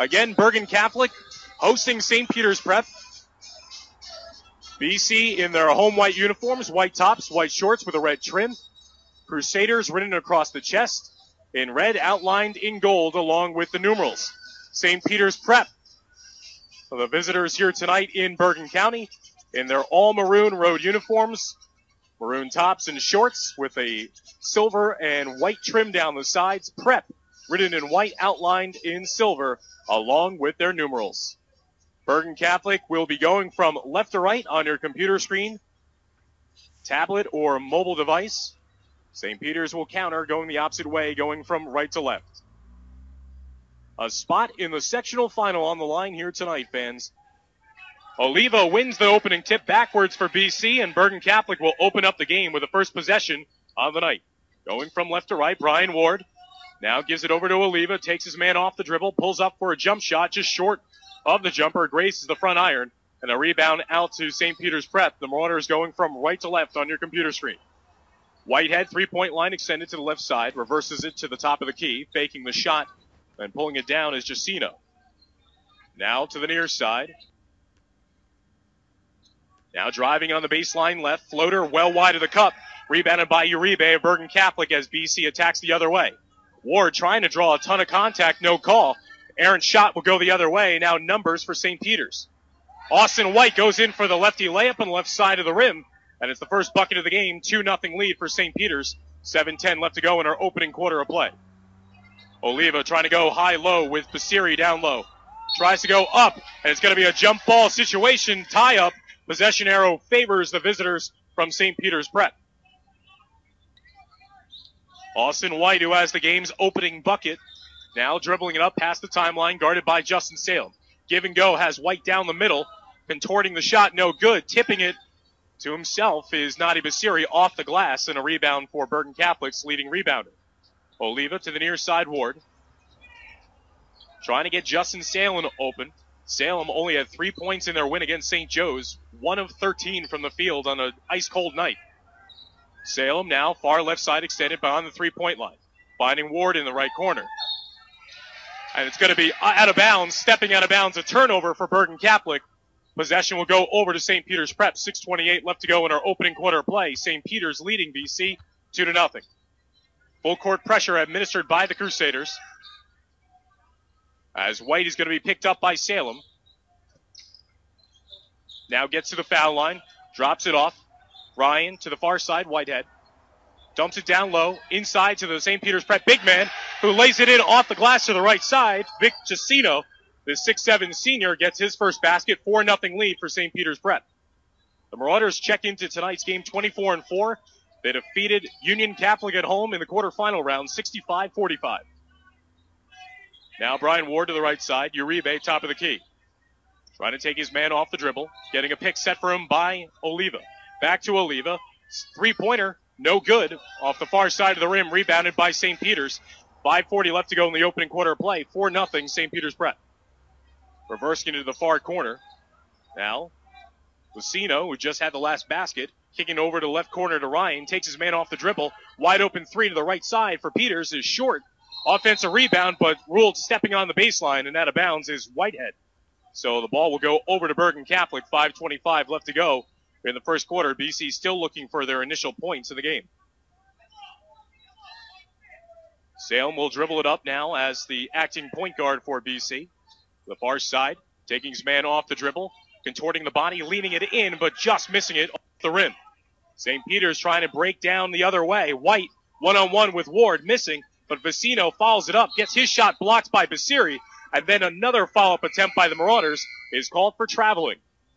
Again, Bergen Catholic hosting St. Peter's Prep. BC in their home white uniforms, white tops, white shorts with a red trim. Crusaders written across the chest in red, outlined in gold along with the numerals. St. Peter's Prep, the visitors here tonight in Bergen County in their all maroon road uniforms, maroon tops and shorts with a silver and white trim down the sides. Prep written in white, outlined in silver along with their numerals. Bergen Catholic will be going from left to right on your computer screen, tablet, or mobile device. St. Peter's will counter going the opposite way, going from right to left. A spot in the sectional final on the line here tonight, fans. Oliva wins the opening tip backwards for BC, and Bergen Catholic will open up the game with the first possession of the night. Going from left to right, Brian Ward now gives it over to Oliva, takes his man off the dribble, pulls up for a jump shot just short of the jumper, graces the front iron, and a rebound out to St. Peter's Prep. The Marauders going from right to left on your computer screen. Whitehead, three-point line extended to the left side, reverses it to the top of the key, faking the shot, and pulling it down is Jacino. Now to the near side. Now driving on the baseline left, floater well wide of the cup, rebounded by Uribe of Bergen Catholic as BC attacks the other way. Ward trying to draw a ton of contact, no call. Aaron's shot will go the other way. Now numbers for St. Peter's. Austin White goes in for the lefty layup on the left side of the rim, and it's the first bucket of the game, 2-0 lead for St. Peter's. 7:10 left to go in our opening quarter of play. Oliva trying to go high-low with Basiri down low. Tries to go up, and it's going to be a jump ball situation, tie-up. Possession arrow favors the visitors from St. Peter's Prep. Austin White, who has the game's opening bucket, now dribbling it up past the timeline, guarded by Justin Salem. Give and go has White down the middle, contorting the shot, no good. Tipping it to himself is Nadi Basiri off the glass, and a rebound for Bergen Catholic's leading rebounder. Oliva to the near side, Ward. Trying to get Justin Salem open. Salem only had 3 points in their win against St. Joe's, 1 of 13 from the field on an ice-cold night. Salem now far left side extended beyond the three-point line. Finding Ward in the right corner. And it's going to be out of bounds, stepping out of bounds, a turnover for Bergen Catholic. Possession will go over to St. Peter's Prep. 6:28 left to go in our opening quarter of play. St. Peter's leading BC 2-0. Full court pressure administered by the Crusaders. As White is going to be picked up by Salem. Now gets to the foul line. Drops it off. Ryan to the far side, Whitehead. Dumps it down low, inside to the St. Peter's Prep big man, who lays it in off the glass to the right side. Vic Jacino, the 6'7 senior, gets his first basket. 4-0 lead for St. Peter's Prep. The Marauders check into tonight's game 24-4. They defeated Union Catholic at home in the quarterfinal round, 65-45. Now Brian Ward to the right side. Uribe, top of the key. Trying to take his man off the dribble. Getting a pick set for him by Oliva. Back to Oliva. Three-pointer. No good. Off the far side of the rim. Rebounded by St. Peter's. 5:40 left to go in the opening quarter of play. 4-0 St. Peter's Prep. Reversing into the far corner. Now, Lucino, who just had the last basket, kicking over to the left corner to Ryan. Takes his man off the dribble. Wide open three to the right side for Peters is short. Offensive rebound, but ruled stepping on the baseline, and out of bounds is Whitehead. So the ball will go over to Bergen Catholic. 5:25 left to go in the first quarter. BC still looking for their initial points of the game. Salem will dribble it up now as the acting point guard for BC. The far side, taking his man off the dribble, contorting the body, leaning it in, but just missing it off the rim. St. Peter's trying to break down the other way. White, one-on-one with Ward, missing, but Vecino follows it up, gets his shot blocked by Basiri, and then another follow-up attempt by the Marauders is called for traveling.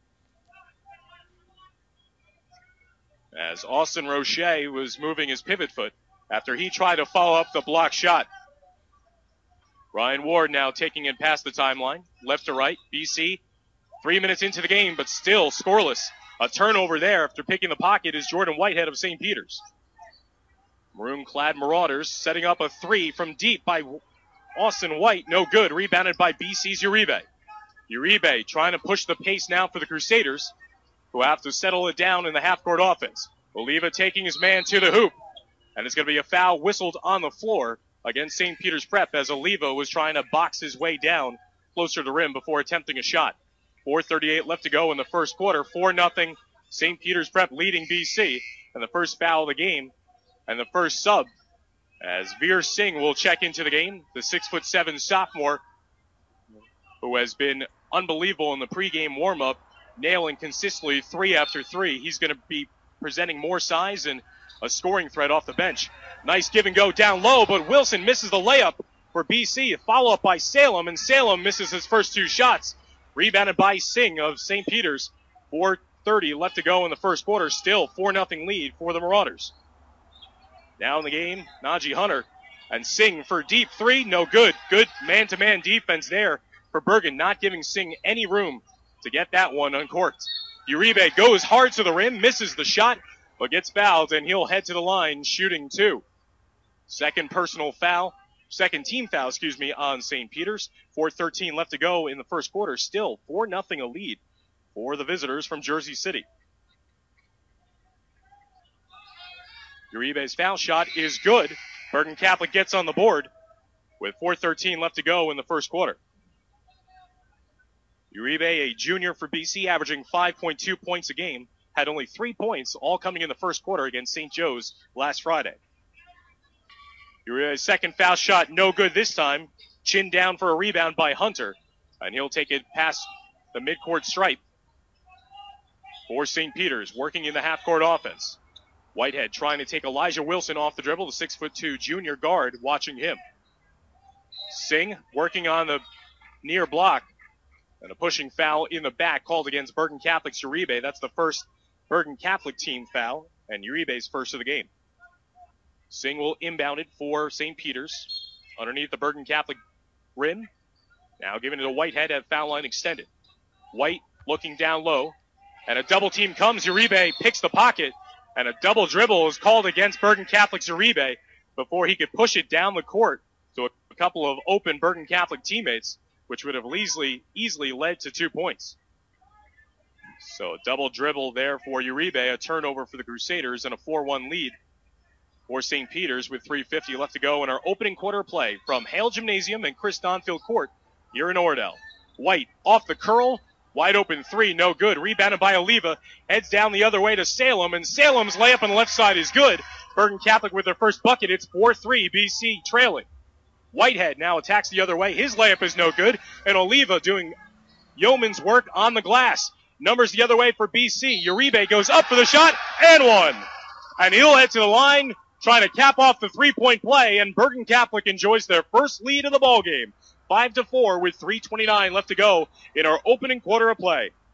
As Austin Roche was moving his pivot foot after he tried to follow up the block shot. Ryan Ward now taking it past the timeline, left to right. BC, 3 minutes into the game, but still scoreless. A turnover there after picking the pocket is Jordan Whitehead of St. Peter's. Maroon-clad Marauders setting up a three from deep by Austin White. No good. Rebounded by BC's Uribe. Uribe trying to push the pace now for the Crusaders, who have to settle it down in the half-court offense. Oliva taking his man to the hoop. And it's going to be a foul whistled on the floor against St. Peter's Prep as Oliva was trying to box his way down closer to the rim before attempting a shot. 4:38 left to go in the first quarter. 4-0. St. Peter's Prep leading BC. And the first foul of the game and the first sub as Veer Singh will check into the game. The 6'7" sophomore who has been unbelievable in the pregame warm-up, nailing consistently 3 after 3. He's going to be presenting more size and a scoring threat off the bench. Nice give and go down low, but Wilson misses the layup for BC. A follow-up by Salem, and Salem misses his first 2 shots. Rebounded by Singh of St. Peter's. 4:30 left to go in the first quarter. Still 4-0 lead for the Marauders. Now in the game, Najee Hunter and Singh for deep 3. No good. Good man-to-man defense there for Bergen, not giving Singh any room to get that one uncorked. Uribe goes hard to the rim, misses the shot, but gets fouled, and he'll head to the line shooting 2. Second team foul, on St. Peter's. 4:13 left to go in the first quarter. Still 4-0 a lead for the visitors from Jersey City. Uribe's foul shot is good. Bergen Catholic gets on the board with 4:13 left to go in the first quarter. Uribe, a junior for BC, averaging 5.2 points a game, had only 3 points, all coming in the first quarter against St. Joe's last Friday. Uribe's second foul shot, no good this time. Chin down for a rebound by Hunter, and he'll take it past the midcourt stripe for St. Peter's, working in the half-court offense. Whitehead trying to take Elijah Wilson off the dribble, the 6'2" junior guard watching him. Singh working on the near block, and a pushing foul in the back called against Bergen Catholic's Uribe. That's the first Bergen Catholic team foul, and Uribe's first of the game. Singh will inbound it for St. Peter's underneath the Bergen Catholic rim. Now giving it to Whitehead at foul line extended. White looking down low, and a double team comes. Uribe picks the pocket, and a double dribble is called against Bergen Catholic's Uribe before he could push it down the court to a couple of open Bergen Catholic teammates, which would have easily led to 2 points. So a double dribble there for Uribe, a turnover for the Crusaders, and a 4-1 lead for St. Peter's with 3:50 left to go in our opening quarter play from Hale Gymnasium and Chris Donfield Court here in Oradell. White off the curl, wide open 3, no good. Rebounded by Oliva, heads down the other way to Salem, and Salem's layup on the left side is good. Bergen Catholic with their first bucket. It's 4-3, BC trailing. Whitehead now attacks the other way. His layup is no good, and Oliva doing yeoman's work on the glass. Numbers the other way for BC. Uribe goes up for the shot, and one. And he'll head to the line, trying to cap off the 3-point play, and Bergen Catholic enjoys their first lead of the ballgame. 5-4 with 3:29 left to go in our opening quarter of play.